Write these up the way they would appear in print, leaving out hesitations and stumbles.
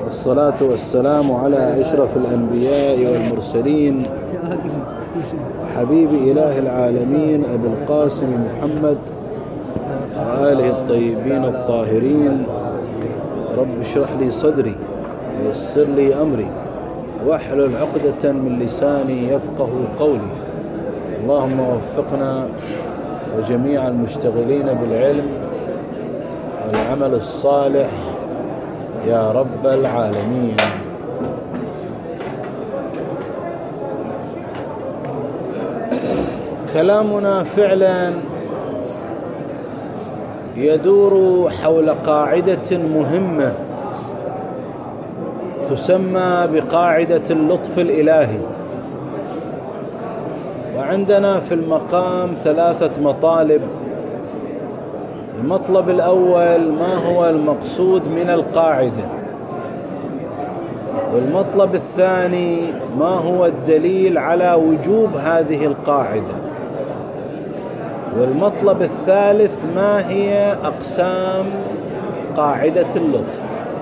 والصلاة والسلام على أشرف الأنبياء والمرسلين حبيب إله العالمين أبي القاسم محمد وآله الطيبين الطاهرين. رب اشرح لي صدري ويسر لي أمري واحلل عقدة من لساني يفقه قولي. اللهم وفقنا وجميع المشتغلين بالعلم والعمل الصالح يا رب العالمين. كلامنا فعلا يدور حول قاعدة مهمة تسمى بقاعدة اللطف الإلهي. وعندنا في المقام 3 مطالب. المطلب الأول: ما هو المقصود من القاعدة؟ والمطلب الثاني: ما هو الدليل على وجوب هذه القاعدة؟ والمطلب الثالث: ما هي أقسام قاعدة اللطف؟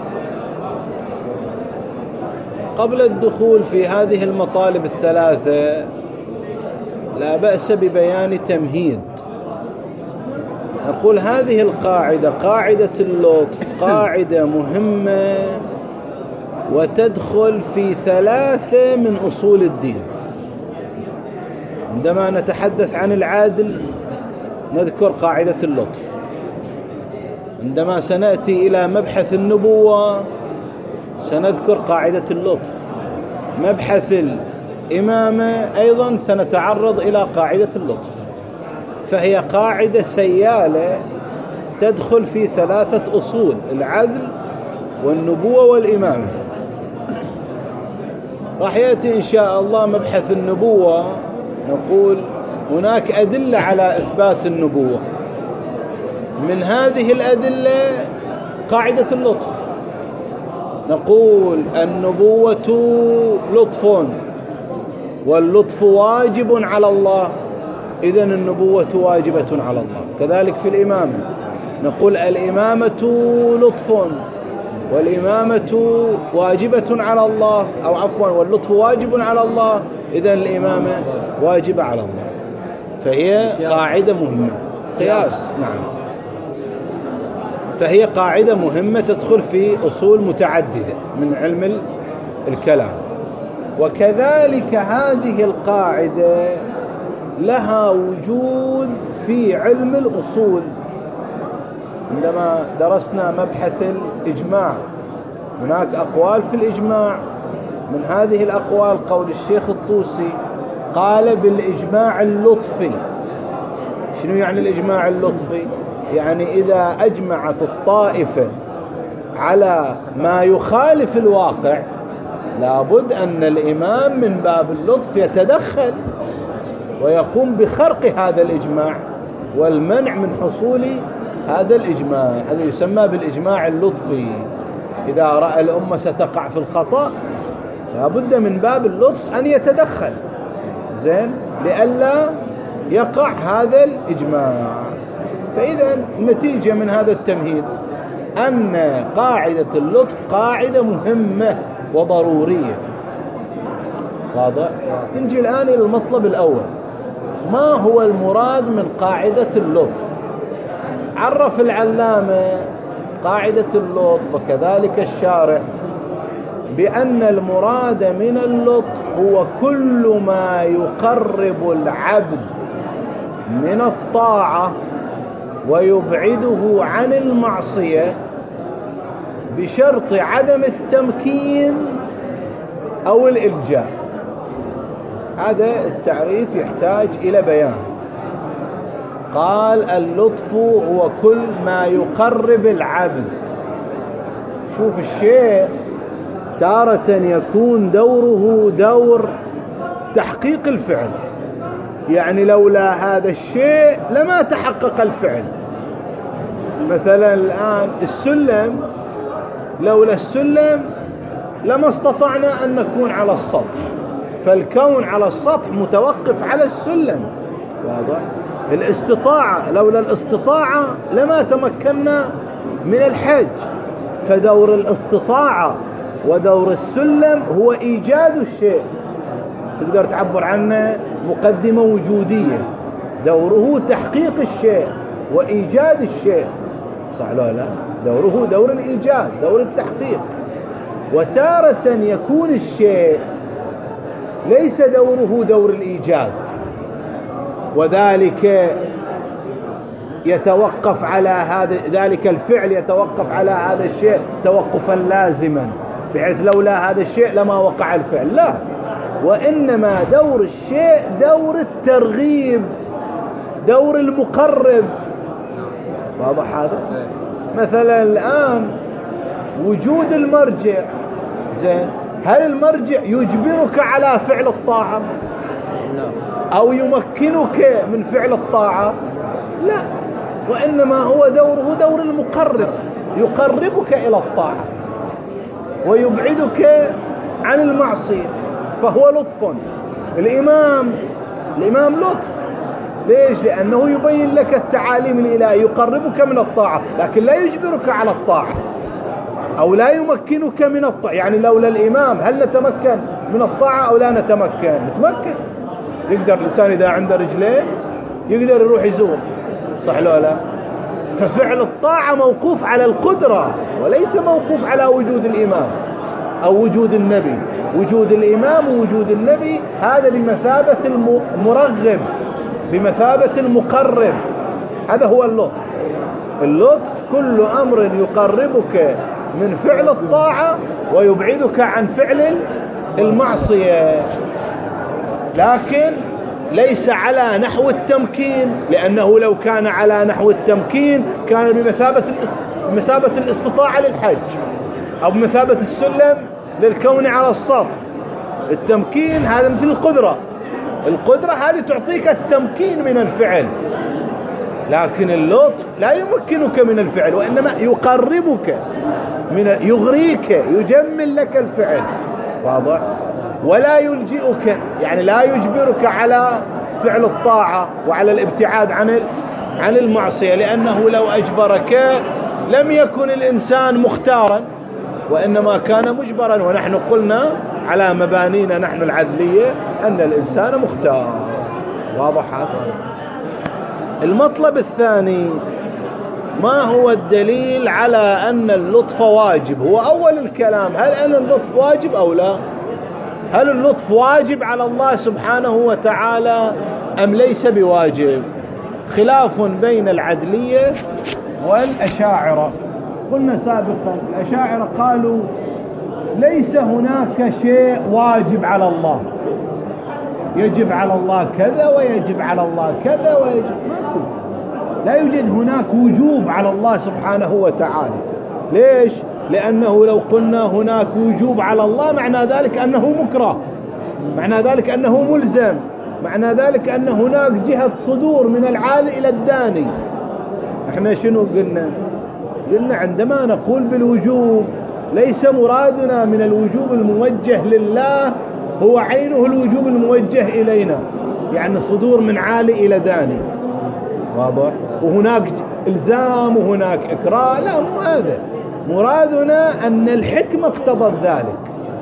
قبل الدخول في هذه المطالب الثلاثة لا بأس ببيان تمهيد. نقول هذه القاعدة، قاعدة اللطف، قاعدة مهمة وتدخل في 3 من أصول الدين. عندما نتحدث عن العدل نذكر قاعدة اللطف. عندما سنأتي إلى مبحث النبوة سنذكر قاعدة اللطف. مبحث الإمامة أيضا سنتعرض إلى قاعدة اللطف. فهي قاعدة سيالة تدخل في 3 أصول: العدل والنبوة والإمامة. راح يأتي إن شاء الله مبحث النبوة، نقول هناك أدلة على إثبات النبوة. من هذه الأدلة قاعدة اللطف. نقول النبوة لطف واللطف واجب على الله، إذن النبوة واجبة على الله. كذلك في الإمامة نقول الإمامة لطف والإمامة واجبة على الله، أو عفوا واللطف واجب على الله، إذن الإمامة واجبة على الله. فهي قاعدة مهمة. قياس، نعم. فهي قاعدة مهمة تدخل في أصول متعددة من علم الكلام. وكذلك هذه القاعدة لها وجود في علم الأصول. عندما درسنا مبحث الإجماع هناك أقوال في الإجماع. من هذه الأقوال قول الشيخ الطوسي قال بالإجماع اللطفي. شنو يعني الإجماع اللطفي؟ يعني إذا أجمعت الطائفة على ما يخالف الواقع لابد أن الإمام من باب اللطف يتدخل ويقوم بخرق هذا الإجماع والمنع من حصول هذا الإجماع. هذا يسمى بالإجماع اللطفي. إذا رأى الأمة ستقع في الخطأ لابد من باب اللطف أن يتدخل زين لئلا يقع هذا الإجماع. فإذا النتيجة من هذا التمهيد أن قاعدة اللطف قاعدة مهمة وضرورية. واضح؟ نجي الآن إلى المطلب الأول: ما هو المراد من قاعدة اللطف؟ عرف العلامة قاعدة اللطف وكذلك الشارح بأن المراد من اللطف هو كل ما يقرب العبد من الطاعة ويبعده عن المعصية بشرط عدم التمكين أو الإلجاء. هذا التعريف يحتاج إلى بيان. قال اللطف هو كل ما يقرب العبد. شوف الشيء تارة يكون دوره دور تحقيق الفعل، يعني لولا هذا الشيء لما تحقق الفعل. مثلا الآن السلم، لولا السلم لما استطعنا أن نكون على السطح، فالكون على السطح متوقف على السلم. واضح؟ الاستطاعة، لولا الاستطاعة لما تمكنا من الحج، فدور الاستطاعة ودور السلم هو إيجاد الشيء، تقدر تعبر عنه مقدمة وجودية. دوره تحقيق الشيء وإيجاد الشيء، صح لا لا؟ دوره دور الإيجاد، دور التحقيق. وتارة يكون الشيء ليس دوره دور الإيجاد، وذلك يتوقف على هذا، ذلك الفعل يتوقف على هذا الشيء توقفا لازما، بحيث لولا هذا الشيء لما وقع الفعل، لا، وإنما دور الشيء دور الترغيب، دور المقرب. واضح هذا؟ مثلا الآن وجود المرجع، زين، هل المرجع يجبرك على فعل الطاعة أو يمكنك من فعل الطاعة؟ لا، وإنما هو دوره دور المقرب، يقربك إلى الطاعة ويبعدك عن المعصية، فهو لطف. الإمام لطف، ليش؟ لأنه يبين لك التعاليم الإلهية، يقربك من الطاعة، لكن لا يجبرك على الطاعة أو لا يمكنك من الطاعة. يعني لولا الإمام هل نتمكن من الطاعة أو لا نتمكن؟ نتمكن. يقدر الإنسان إذا عنده رجلين يقدر يروح يزور، صح لا لا؟ ففعل الطاعة موقوف على القدرة وليس موقوف على وجود الإمام أو وجود النبي. وجود الإمام ووجود النبي هذا بمثابة المرغب، بمثابة المقرب. هذا هو اللطف. اللطف كل أمر يقربك من فعل الطاعة ويبعدك عن فعل المعصية، لكن ليس على نحو التمكين، لأنه لو كان على نحو التمكين كان بمثابة الاستطاعة للحج، أو بمثابة السلم للكون على السطح. التمكين هذا مثل القدرة هذه تعطيك التمكين من الفعل، لكن اللطف لا يمكنك من الفعل، وإنما يقربك يغريك، يجمل لك الفعل. واضح؟ ولا يلجئك، يعني لا يجبرك على فعل الطاعة وعلى الابتعاد عن المعصية، لأنه لو أجبرك لم يكن الإنسان مختارا، وإنما كان مجبرا. ونحن قلنا على مبانينا نحن العدلية أن الإنسان مختار. واضح هذا؟ المطلب الثاني، ما هو الدليل على أن اللطف واجب؟ هو أول الكلام، هل أن اللطف واجب أو لا؟ هل اللطف واجب على الله سبحانه وتعالى أم ليس بواجب؟ خلاف بين العدلية والأشاعرة. قلنا سابقا الأشاعرة قالوا ليس هناك شيء واجب على الله، يجب على الله كذا ويجب على الله كذا ويجب، لا يوجد هناك وجوب على الله سبحانه وتعالى. ليش؟ لأنه لو قلنا هناك وجوب على الله معنى ذلك أنه مكره، معنى ذلك أنه ملزم، معنى ذلك أن هناك جهة صدور من العالي إلى الداني. احنا شنو قلنا؟ قلنا عندما نقول بالوجوب ليس مرادنا من الوجوب الموجه لله هو عينه الوجوب الموجه إلينا، يعني صدور من عالي إلى داني. واضح؟ وهناك إلزام وهناك إكراه، لا، مو هذا مرادنا. أن الحكمة اقتضت ذلك،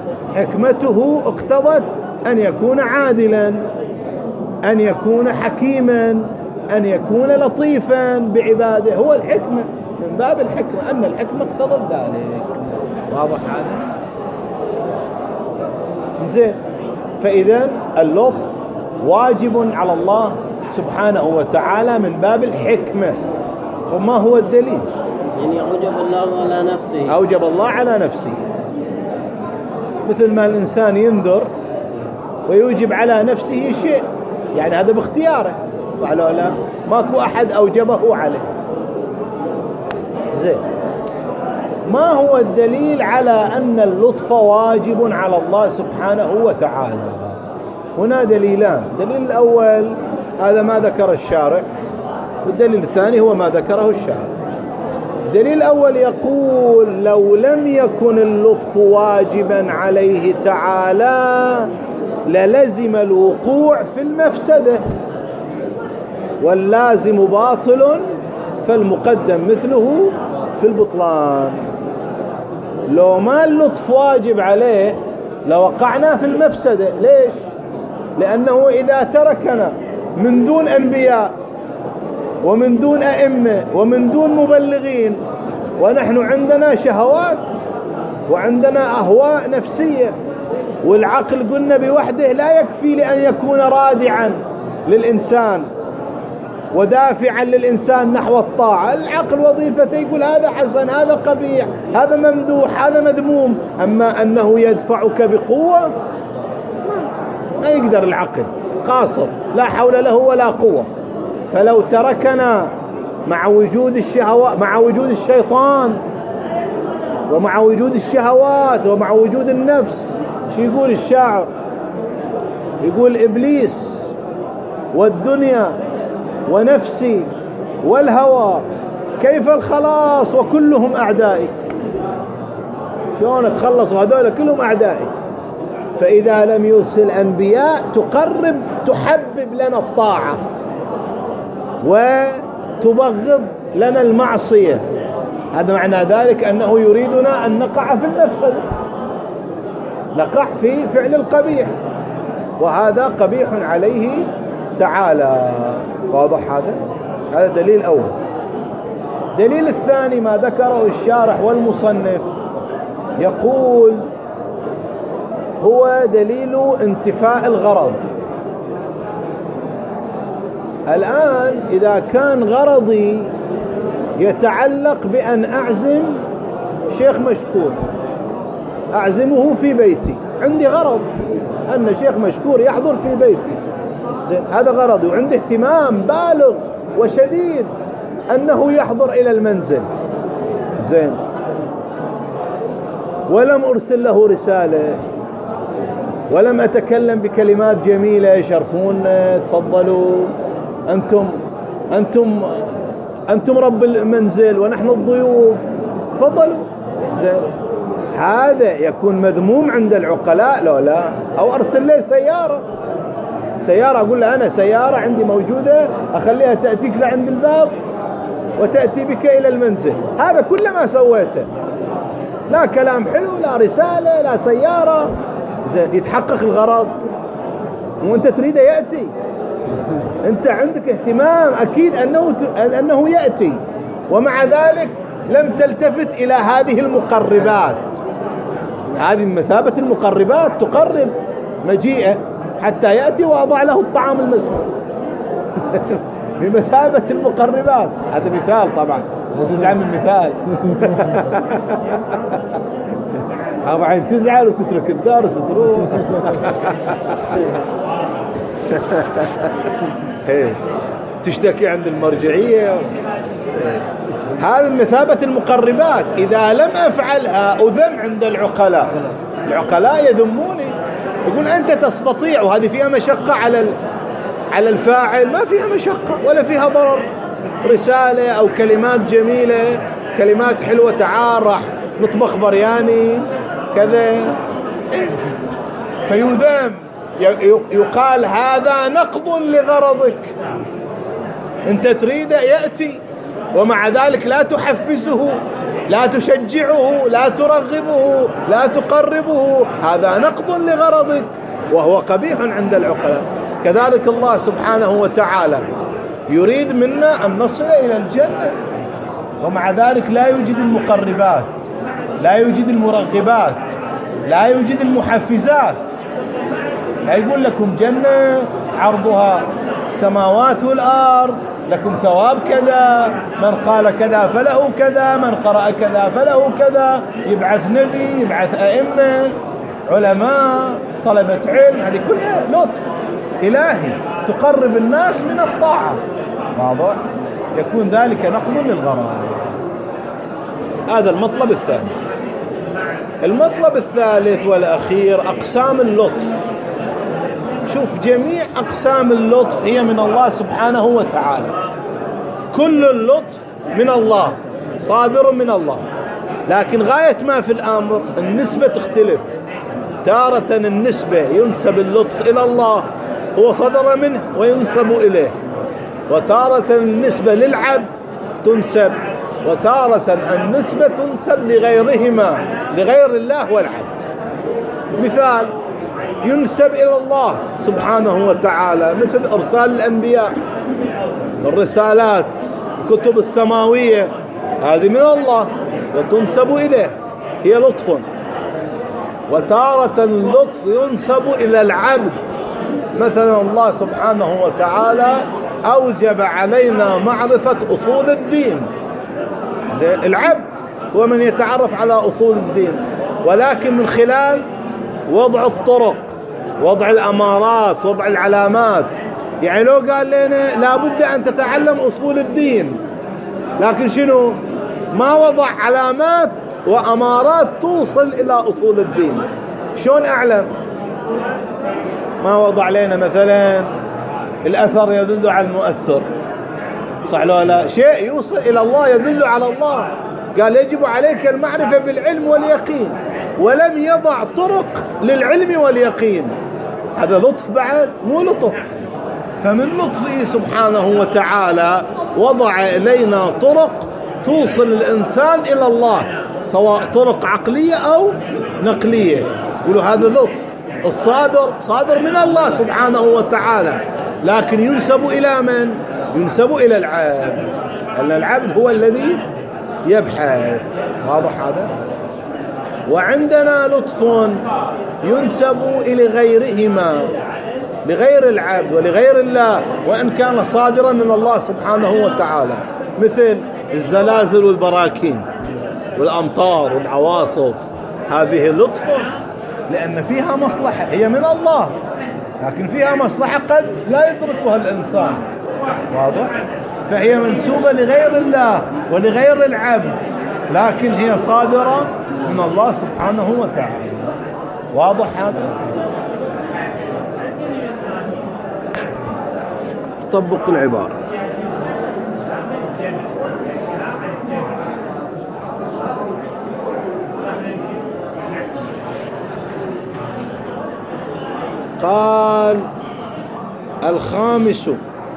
حكمته اقتضت أن يكون عادلا، أن يكون حكيما، أن يكون لطيفا بعباده. هو الحكمة، من باب الحكمة أن الحكمة اقتضت ذلك. واضح هذا؟ زين، فإذا اللطف واجب على الله سبحانه وتعالى من باب الحكمة. وما هو الدليل؟ يعني أوجب الله على نفسه، أوجب الله على نفسه، مثل ما الإنسان ينذر ويوجب على نفسه شيء، يعني هذا باختياره، صح ولا لا؟ ماكو أحد أوجبه عليه. زين، ما هو الدليل على أن اللطف واجب على الله سبحانه وتعالى؟ هنا دليلان. الدليل الأول هذا ما ذكر الشارع، والدليل الثاني هو ما ذكره الشارع. الدليل الأول يقول لو لم يكن اللطف واجبا عليه تعالى للزم الوقوع في المفسدة، واللازم باطل فالمقدم مثله في البطلان. لو ما اللطف واجب عليه لوقعنا في المفسدة. ليش؟ لأنه إذا تركنا من دون أنبياء ومن دون أئمة ومن دون مبلغين ونحن عندنا شهوات وعندنا أهواء نفسية، والعقل قلنا بوحده لا يكفي لأن يكون رادعا للإنسان ودافعا للإنسان نحو الطاعة. العقل وظيفته يقول هذا حسن، هذا قبيح، هذا ممدوح، هذا مذموم. أما أنه يدفعك بقوة ما يقدر، العقل قاصر لا حول له ولا قوة. فلو تركنا مع وجود الشهوات، مع وجود الشيطان ومع وجود الشهوات ومع وجود النفس، شو يقول الشاعر؟ يقول إبليس والدنيا ونفسي والهوى كيف الخلاص وكلهم أعدائي. شلون أتخلص وهذول كلهم أعدائي؟ فإذا لم يرسل أنبياء تحبب لنا الطاعة وتبغض لنا المعصية. هذا معنى ذلك أنه يريدنا أن نقع في المفسدة، نقع في فعل القبيح، وهذا قبيح عليه تعالى. واضح هذا دليل أول. دليل الثاني ما ذكره الشارح والمصنف، يقول هو دليل انتفاء الغرض. الآن إذا كان غرضي يتعلق بأن أعزم شيخ مشكور، أعزمه في بيتي، عندي غرض أن شيخ مشكور يحضر في بيتي، زين، هذا غرضي، وعندي اهتمام بالغ وشديد أنه يحضر إلى المنزل، زين، ولم أرسل له رسالة ولم أتكلم بكلمات جميلة يشرفون، تفضلوا أنتم رب المنزل ونحن الضيوف، تفضلوا، زين، هذا يكون مذموم عند العقلاء لو لا؟ أو أرسل له سيارة أقول له أنا سيارة عندي موجودة أخليها تأتيك لعند الباب وتأتي بك إلى المنزل، هذا كل ما سويته، لا كلام حلو، لا رسالة، لا سيارة، زين، يتحقق الغرض وأنت تريده يأتي، أنت عندك اهتمام أكيد أنه يأتي، ومع ذلك لم تلتفت إلى هذه المقربات. هذه مثابة المقربات، تقرب مجيئه حتى يأتي وأضع له الطعام المسموح بمثابة المقربات. هذا مثال طبعا، مو تزعل من مثال طبعا تزعل وتترك الدرس وتروح تشتكي عند المرجعية. هذا مثابة المقربات، إذا لم أفعلها أذم عند العقلاء، العقلاء يذموني، يقول أنت تستطيع، وهذه فيها مشقة على الفاعل، ما فيها مشقة ولا فيها ضرر، رسالة أو كلمات جميلة، كلمات حلوة، تعال راح نطبخ برياني كذا، فيذم، يقال هذا نقض لغرضك، أنت تريد يأتي ومع ذلك لا تحفزه، لا تشجعه، لا ترغبه، لا تقربه، هذا نقض لغرضك وهو قبيح عند العقلاء. كذلك الله سبحانه وتعالى يريد منا أن نصل إلى الجنة، ومع ذلك لا يوجد المقربات، لا يوجد المرغبات، لا يوجد المحفزات. لا يقول لكم جنة عرضها السماوات والأرض، لكم ثواب كذا، من قال كذا فله كذا، من قرأ كذا فله كذا، يبعث نبي، يبعث أئمة، علماء، طلبة علم، هذه كلها لطف إلهي تقرب الناس من الطاعة. واضح؟ يكون ذلك نقض للغرض. هذا المطلب الثاني. المطلب الثالث والأخير أقسام اللطف. شوف، جميع أقسام اللطف هي من الله سبحانه وتعالى، كل اللطف من الله، صادر من الله، لكن غاية ما في الأمر النسبة تختلف. تارة النسبة ينسب اللطف إلى الله، هو صدر منه وينسب إليه، وتارة النسبة للعبد تنسب وتارة النسبة تنسب لغيرهما، لغير الله والعبد. مثال ينسب إلى الله سبحانه وتعالى مثل إرسال الأنبياء، الرسالات، الكتب السماوية، هذه من الله وتنسب إليه، هي لطف. وتارة اللطف ينسب إلى العبد، مثلا الله سبحانه وتعالى أوجب علينا معرفة أصول الدين، العبد هو من يتعرف على أصول الدين، ولكن من خلال وضع الطرق، وضع الأمارات، وضع العلامات. يعني لو قال لنا لابد أن تتعلم أصول الدين، لكن شنو؟ ما وضع علامات وأمارات توصل إلى أصول الدين، شلون أعلم؟ ما وضع لنا مثلا الأثر يدل على المؤثر، صح لو لا؟ شيء يوصل إلى الله يدل على الله، قال يجب عليك المعرفة بالعلم واليقين، ولم يضع طرق للعلم واليقين. هذا لطف بعد؟ مو لطف. فمن لطفه سبحانه وتعالى وضع إلينا طرق توصل الإنسان إلى الله، سواء طرق عقلية أو نقلية. يقولوا هذا لطف صادر من الله سبحانه وتعالى، لكن ينسب إلى من؟ ينسب إلى العبد، أن العبد هو الذي يبحث. واضح هذا؟ وعندنا لطف ينسب إلى غيرهما، لغير العبد ولغير الله، وإن كان صادرا من الله سبحانه وتعالى، مثل الزلازل والبراكين والأمطار والعواصف. هذه لطف لأن فيها مصلحة، هي من الله لكن فيها مصلحة قد لا يدركها الإنسان. واضح؟ فهي منسوبة لغير الله ولغير العبد، لكن هي صادرة من الله سبحانه وتعالى. واضح هذا؟ طبق العبارة. قال الخامس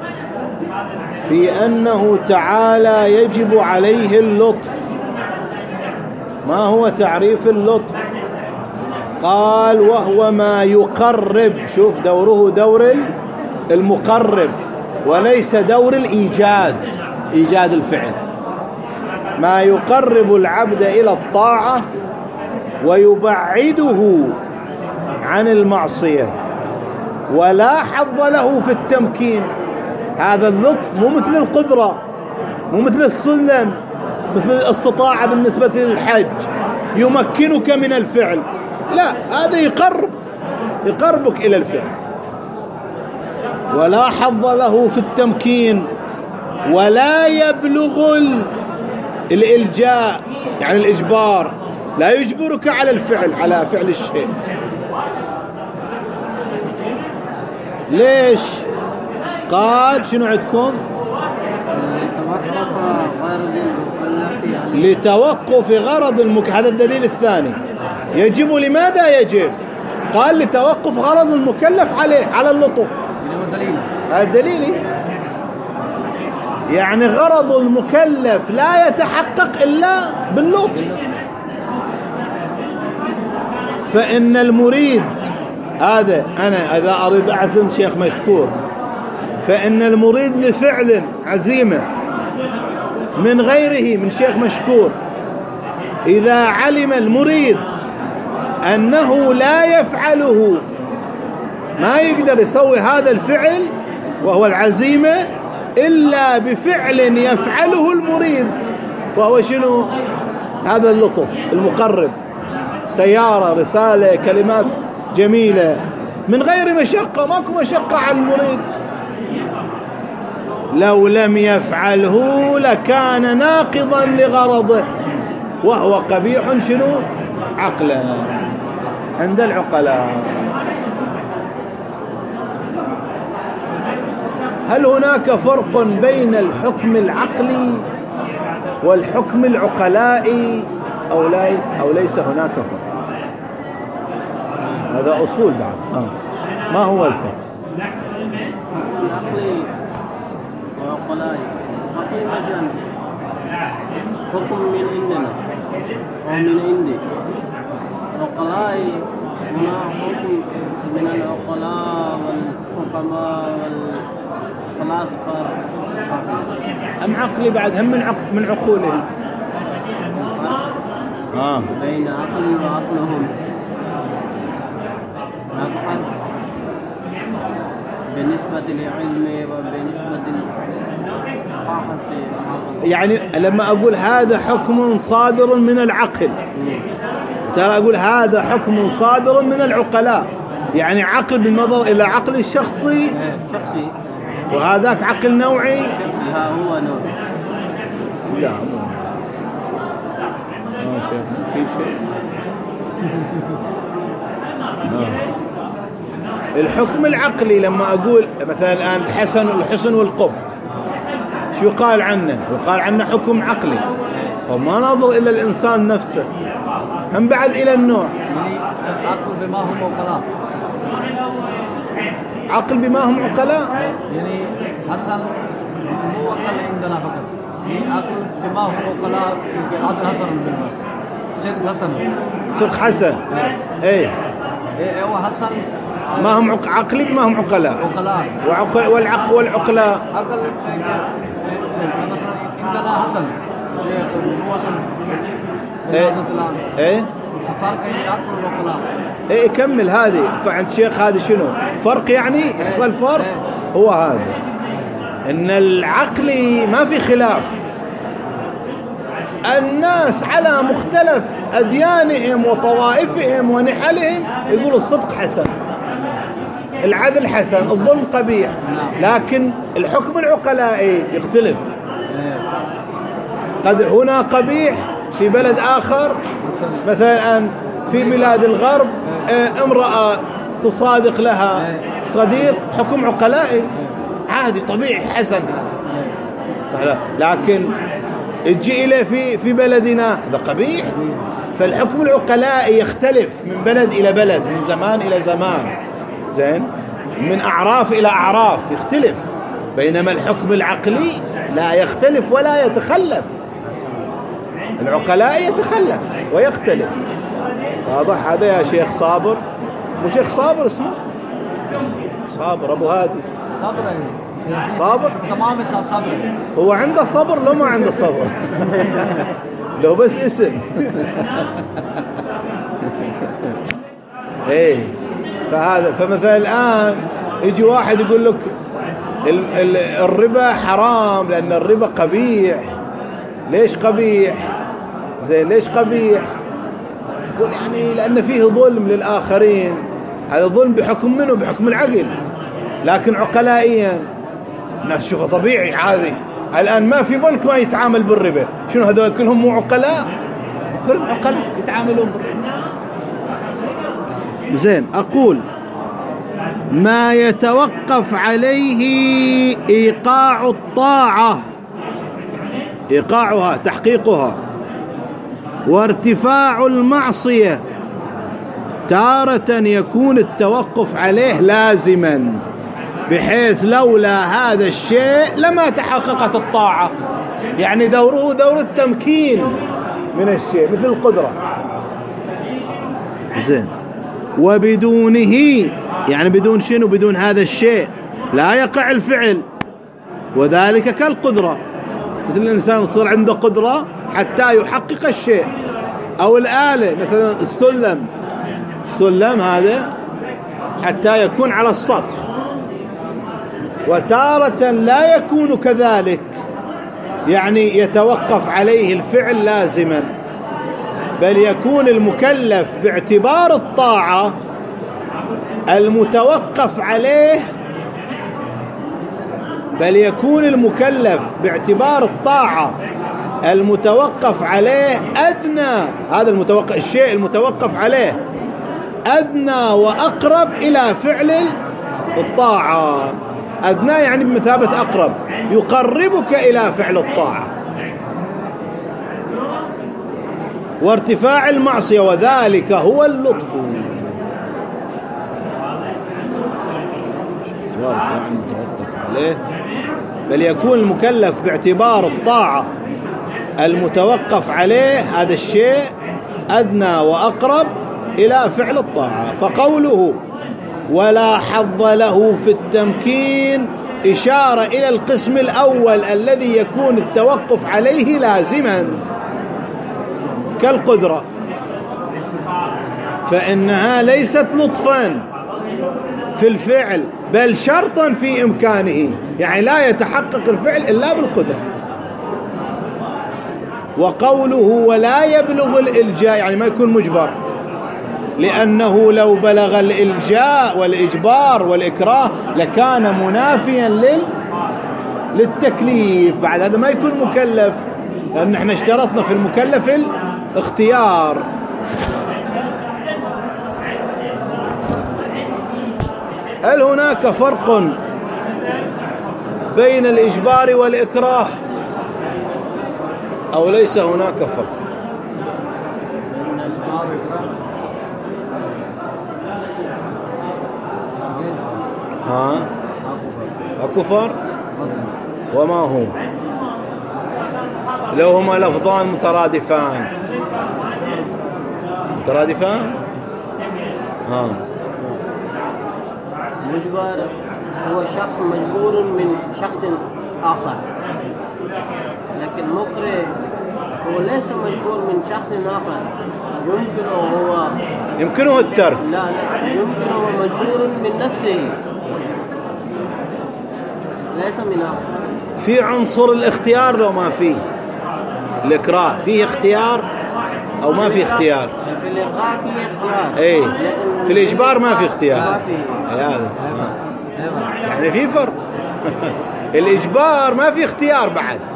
في أنه تعالى يجب عليه اللطف. ما هو تعريف اللطف؟ قال وهو ما يقرب، شوف دوره دور المقرب وليس دور الإيجاد، إيجاد الفعل. ما يقرب العبد إلى الطاعة ويبعده عن المعصية ولا حظ له في التمكين. هذا اللطف مو مثل القدرة، مو مثل السلم، مثل الاستطاعة بالنسبة للحج يمكنك من الفعل، لا، هذا يقربك إلى الفعل. ولا حظ له في التمكين ولا يبلغ الإلجاء، يعني الإجبار، لا يجبرك على الفعل، على فعل الشيء. ليش؟ قال شنو عندكم؟ لتوقف غرض هذا الدليل الثاني. يجب لماذا يجب؟ قال لتوقف غرض المكلف عليه، على اللطف. هذا دليلي، يعني غرض المكلف لا يتحقق إلا باللطف. فإن المريد، هذا أنا إذا أريد أعزم شيخ مشكور، فإن المريد لفعل عزيمة من غيره من شيخ مشكور، إذا علم المريد أنه لا يفعله، ما يقدر يسوي هذا الفعل وهو العزيمة إلا بفعل يفعله المريد، وهو شنو؟ هذا اللطف المقرب، سيارة، رسالة، كلمات جميلة من غير مشقة، ماكو مشقة على المريد. لو لم يفعله لكان ناقضا لغرضه، وهو قبيح شنو؟ عقلا، عند العقلاء. هل هناك فرق بين الحكم العقلي والحكم العقلائي أو ليس هناك فرق؟ هذا أصول بعد. ما هو الفرق؟ عقلي وعقلائي. عقلي مثلا حكم من عندنا أو من عندي عقلاء هنا حكم من العقلاء والحكماء والفلاسفة أم عقلي بعد هم من عقولهم بين عقلي وعقلهم فرق بالنسبة لعلمي وبالنسبة لفحصي. يعني لما أقول هذا حكم صادر من العقل ترى أقول هذا حكم صادر من العقلاء، يعني عقل بالنظر إلى عقل الشخصي شخصي وهذاك عقل نوعي. ها هو نوعي. لا مو في شيء. الحكم العقلي لما أقول مثلا الآن الحسن والقبح شو يقال عنه؟ يقال عنه حكم عقلي، وما نظر إلى الإنسان نفسه هم بعد إلى النوع. يعني عقل بما هم عقلاء، عقل بما هم عقلاء، يعني حسن مو عقل عندنا فقط، يعني عقل بما هم عقلاء. عقل حسن بالمعنى صدق حسن ايه هو حسن ما هم عقلي بما هم عقلاء والعقلاء عقل مثلا عندنا حسن شيخ مو حسن فرق يعني عقل وعقلاء. ايه كمل هذه فعند الشيخ هذه شنو فرق يعني يحصل فرق هو هذا ان العقلي ما في خلاف، الناس على مختلف أديانهم وطوائفهم ونحلهم يقولوا الصدق حسن، العدل حسن، الظلم قبيح، لكن الحكم العقلائي يختلف. قد هنا قبيح في بلد آخر، مثلا في بلاد الغرب امرأة تصادق لها صديق حكم عقلائي عادي طبيعي حسن هذا صحيح، لكن تجي إليه في بلدنا هذا قبيح. فالحكم العقلائي يختلف من بلد إلى بلد، من زمان إلى زمان، زين، من أعراف إلى أعراف يختلف، بينما الحكم العقلي لا يختلف ولا يتخلف. العقلاء يتخلف ويختلف. واضح هذا يا شيخ صابر؟ مو شيخ صابر اسمه صابر أبو هادي صابر تمام صبر. هو عنده صبر لو ما عنده صبر لو بس اسم ايه. فمثلا الآن يجي واحد يقول لك الربا حرام لأن الربا قبيح. ليش قبيح؟ زين ليش قبيح؟ يقول يعني لأن فيه ظلم للآخرين. هذا ظلم بحكم منه؟ بحكم العقل. لكن عقلائيا الناس شوفه طبيعي عادي. الآن ما في بنك ما يتعامل بالربا. شنو هذول كلهم مو عقلاء؟ كلهم عقلاء يتعاملون بالربا. زين أقول ما يتوقف عليه إيقاع الطاعة، إيقاعها تحقيقها، وارتفاع المعصية تارة يكون التوقف عليه لازما، بحيث لولا هذا الشيء لما تحققت الطاعة. يعني دوره دور التمكين من الشيء مثل القدرة. زين وبدونه يعني بدون شنو؟ بدون هذا الشيء لا يقع الفعل، وذلك كالقدرة. مثل الإنسان يصير عنده قدرة حتى يحقق الشيء، أو الآلة مثلا السلم هذا حتى يكون على السطح. وتارة لا يكون كذلك، يعني يتوقف عليه الفعل لازما، بل يكون المكلف باعتبار الطاعة المتوقف عليه، بل يكون المكلف باعتبار الطاعة المتوقف عليه أدنى، هذا الشيء المتوقف عليه أدنى وأقرب إلى فعل الطاعة. أدنى يعني بمثابة أقرب، يقربك إلى فعل الطاعة. وارتفاع المعصية وذلك هو اللطف. المتوقف عليه بل يكون المكلف باعتبار الطاعة المتوقف عليه هذا الشيء أدنى وأقرب إلى فعل الطاعة. فقوله ولا حظ له في التمكين إشارة إلى القسم الأول الذي يكون التوقف عليه لازما كالقدرة، فإنها ليست لطفا في الفعل بل شرطا في إمكانه، يعني لا يتحقق الفعل إلا بالقدرة. وقوله ولا يبلغ الإلجاء يعني ما يكون مجبر، لأنه لو بلغ الإلجاء والإجبار والإكراه لكان منافيا للتكليف، بعد هذا ما يكون مكلف، لأن احنا اشترطنا في المكلف الاختيار. هل هناك فرق بين الإجبار والإكراه أو ليس هناك فرق؟ أكو فرق؟ وما هو؟ لو هما لفظان مترادفان مجبر هو شخص مجبور من شخص آخر، لكن مكره هو ليس مجبور من شخص آخر، يمكنه الترك. لا يمكنه مجبور من نفسه ليس من آخر. في عنصر الاختيار لو ما فيه الإكراه فيه اختيار أو ما فيه اختيار؟ في الإكراه فيه اختيار، ايه في الإجبار ما فيه اختيار. هذا يعني في فرق. الإجبار ما فيه اختيار،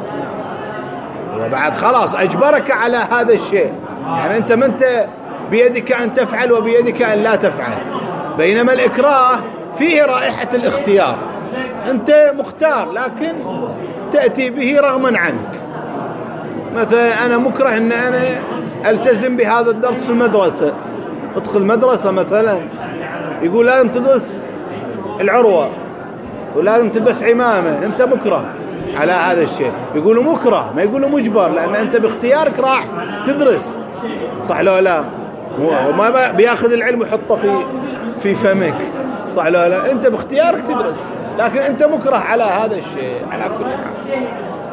بعد خلاص أجبرك على هذا الشيء، يعني أنت ما أنت بيدك أن تفعل وبيدك أن لا تفعل، بينما الإكراه فيه رائحة الاختيار، أنت مختار لكن تأتي به رغما عنك. مثلا أنا مكره أن أنا ألتزم بهذا الدرس في المدرسة، أدخل مدرسة مثلا يقول لازم تدرس العروة ولازم تلبس عمامة، أنت مكره على هذا الشيء، يقولوا مكره ما يقولوا مجبر، لأن أنت باختيارك راح تدرس، صح لو لا؟ وما بياخذ العلم ويحطه في فمك، صح لو لا؟ أنت باختيارك تدرس، لكن أنت مكره على هذا الشيء على كل حال.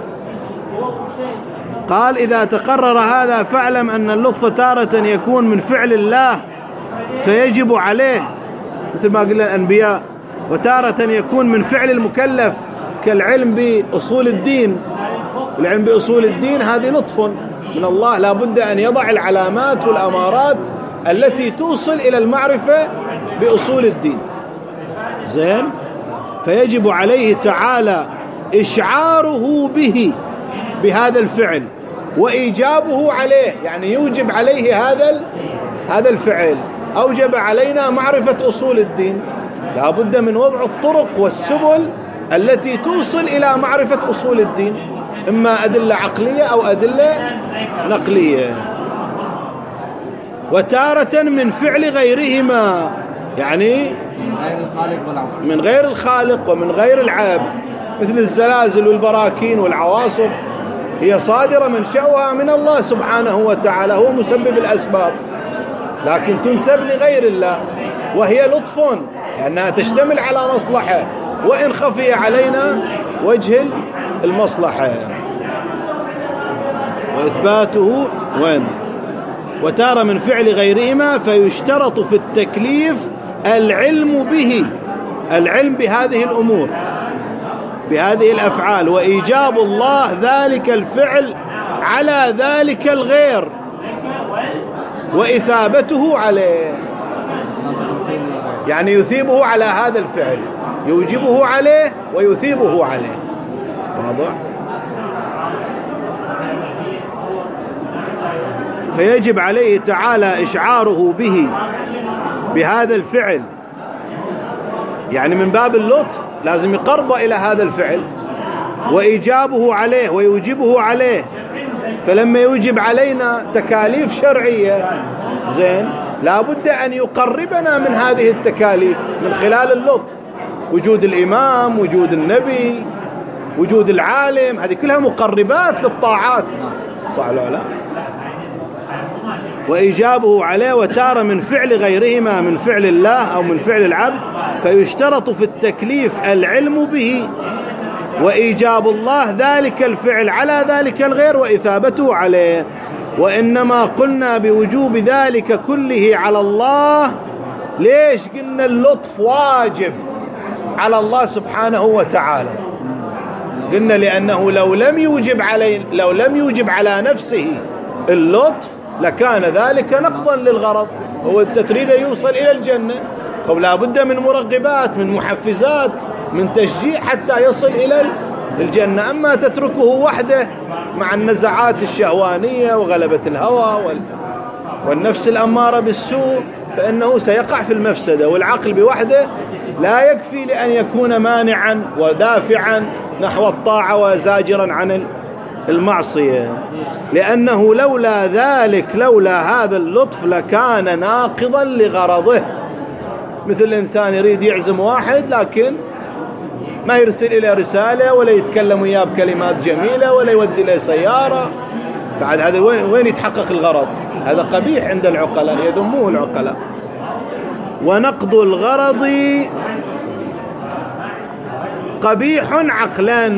قال إذا تقرر هذا فاعلم أن اللطف تارة يكون من فعل الله فيجب عليه مثل ما قلنا الأنبياء، وتارة يكون من فعل المكلف كالعلم بأصول الدين. العلم بأصول الدين هذه لطف من الله، لا بد أن يضع العلامات والأمارات التي توصل إلى المعرفة بأصول الدين. زين، فيجب عليه تعالى إشعاره به بهذا الفعل وإيجابه عليه، يعني يوجب عليه هذا الفعل. أوجب علينا معرفة أصول الدين، لا بد من وضع الطرق والسبل التي توصل إلى معرفة أصول الدين، إما أدلة عقلية أو أدلة نقلية. وتارة من فعل غيرهما، يعني من غير الخالق ومن غير العبد، مثل الزلازل والبراكين والعواصف هي صادرة من شأوها من الله سبحانه وتعالى، هو مسبب الأسباب، لكن تنسب لغير الله وهي لطف لأنها تشتمل على مصلحة وإن خفي علينا وجه المصلحة. وإثباته وين؟ وتارة من فعل غيرهما فيشترط في التكليف العلم به، العلم بهذه الأمور بهذه الأفعال، وإيجاب الله ذلك الفعل على ذلك الغير وإثابته عليه، يعني يثيبه على هذا الفعل، يوجبه عليه ويثيبه عليه. واضح؟ فيجب عليه تعالى إشعاره به بهذا الفعل، يعني من باب اللطف لازم يقرب إلى هذا الفعل، وإيجابه عليه ويوجبه عليه. فلما يوجب علينا تكاليف شرعية زين، لا بد أن يقربنا من هذه التكاليف من خلال اللطف، وجود الإمام، وجود النبي، وجود العالم، هذه كلها مقربات للطاعات، صح ولا لا؟ وإيجابه عليه وتارة من فعل غيرهما من فعل الله أو من فعل العبد، فيشترط في التكليف العلم به وإيجاب الله ذلك الفعل على ذلك الغير وإثابته عليه. وإنما قلنا بوجوب ذلك كله على الله. ليش قلنا اللطف واجب على الله سبحانه وتعالى؟ قلنا لأنه لو لم يوجب على نفسه اللطف لكان ذلك نقضا للغرض. هو أنت تريد يوصل إلى الجنة، لا بد من مرغبات، من محفزات، من تشجيع حتى يصل إلى الجنة. أما تتركه وحده مع النزعات الشهوانية وغلبة الهوى والنفس الأمارة بالسوء فإنه سيقع في المفسدة. والعقل بوحده لا يكفي لأن يكون مانعا ودافعا نحو الطاعة وزاجرا عن المعصية، لأنه لولا ذلك، لولا هذا اللطف لكان ناقضا لغرضه. مثل الإنسان يريد يعزم واحد لكن ما يرسل إليه رسالة ولا يتكلم وياه بكلمات جميلة ولا يودي له سيارة، بعد هذا وين يتحقق الغرض؟ هذا قبيح عند العقلاء، يذموه العقلاء. ونقض الغرض قبيح عقلا.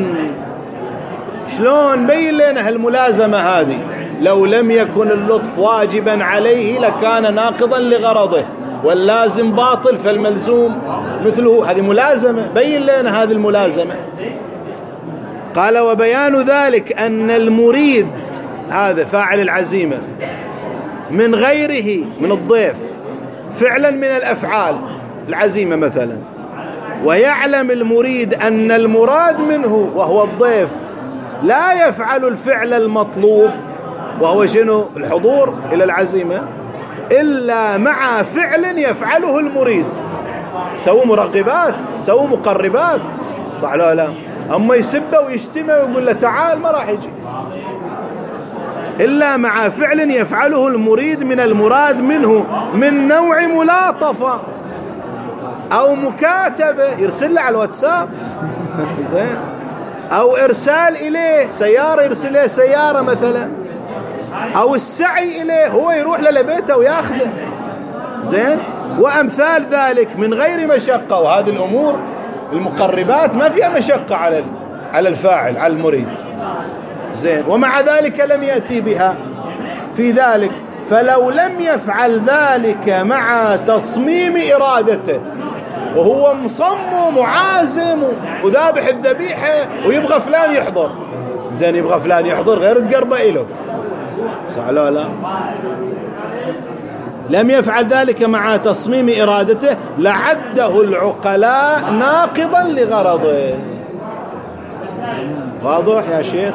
شلون بين لنا هالملازمة هذه؟ لو لم يكن اللطف واجبا عليه لكان ناقضا لغرضه، واللازم باطل فالملزوم مثله. هذه ملازمة، بين لنا هذه الملازمة. قال وبيان ذلك أن المريد هذا فاعل العزيمة من غيره من الضيف فعلا من الأفعال العزيمة مثلا، ويعلم المريد أن المراد منه وهو الضيف لا يفعل الفعل المطلوب وهو شنو؟ الحضور إلى العزيمة، إلا مع فعل يفعله المريد. سووا مرغبات، سووا مقربات، صح لا لا؟ أما يسبه ويشتمه ويقول له تعال ما راح يجي، إلا مع فعل يفعله المريد من المراد منه من نوع ملاطفة أو مكاتبة، يرسل له على الواتساب زين، أو إرسال إليه سيارة، يرسل إليه سيارة مثلا، أو السعي إليه هو يروح لبيته ويأخذه زين، وأمثال ذلك من غير مشقة. وهذه الأمور المقربات ما فيها مشقة على الفاعل على المريد زين، ومع ذلك لم يأتي بها في ذلك. فلو لم يفعل ذلك مع تصميم إرادته وهو مصمم وعازم وذابح الذبيحة ويبغى فلان يحضر زين، يبغى فلان يحضر غير تقربه إله، صح لا لا؟ لم يفعل ذلك مع تصميم إرادته لعده العقلاء ناقضا لغرضه. واضح يا شيخ؟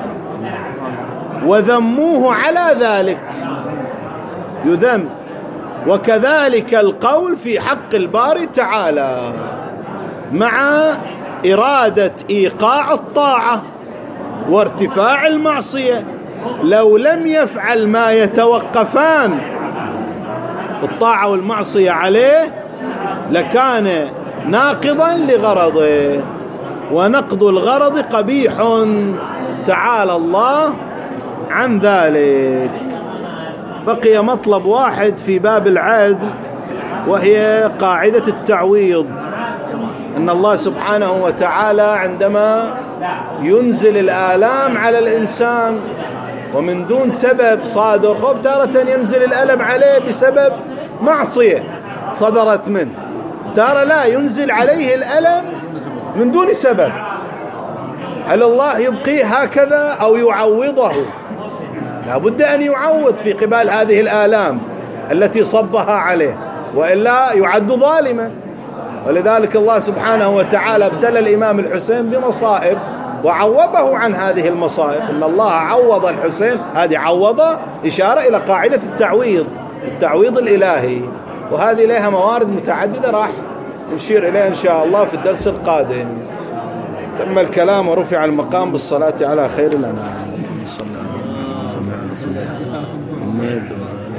وذموه على ذلك، يذم. وكذلك القول في حق الباري تعالى مع إرادة إيقاع الطاعة وارتفاع المعصية، لو لم يفعل ما يتوقفان الطاعة والمعصية عليه لكان ناقضا لغرضه. ونقض الغرض قبيح تعالى الله عن ذلك. بقي مطلب واحد في باب العدل، وهي قاعدة التعويض. أن الله سبحانه وتعالى عندما ينزل الآلام على الإنسان ومن دون سبب صادر، خب تارة ينزل الألم عليه بسبب معصية صدرت منه، تارة لا ينزل عليه الألم من دون سبب. هل الله يبقيه هكذا أو يعوضه؟ لا بد أن يعوض في قبال هذه الآلام التي صبها عليه، وإلا يعد ظالما. ولذلك الله سبحانه وتعالى ابتلى الإمام الحسين بمصائب وعوضه عن هذه المصائب. إن الله عوض الحسين، هذه عوضه إشارة إلى قاعدة التعويض الإلهي، وهذه لها موارد متعددة راح نشير إليها إن شاء الله في الدرس القادم. تم الكلام ورفع المقام بالصلاة على خير الأنام. صلى الله عليه وسلم محمد.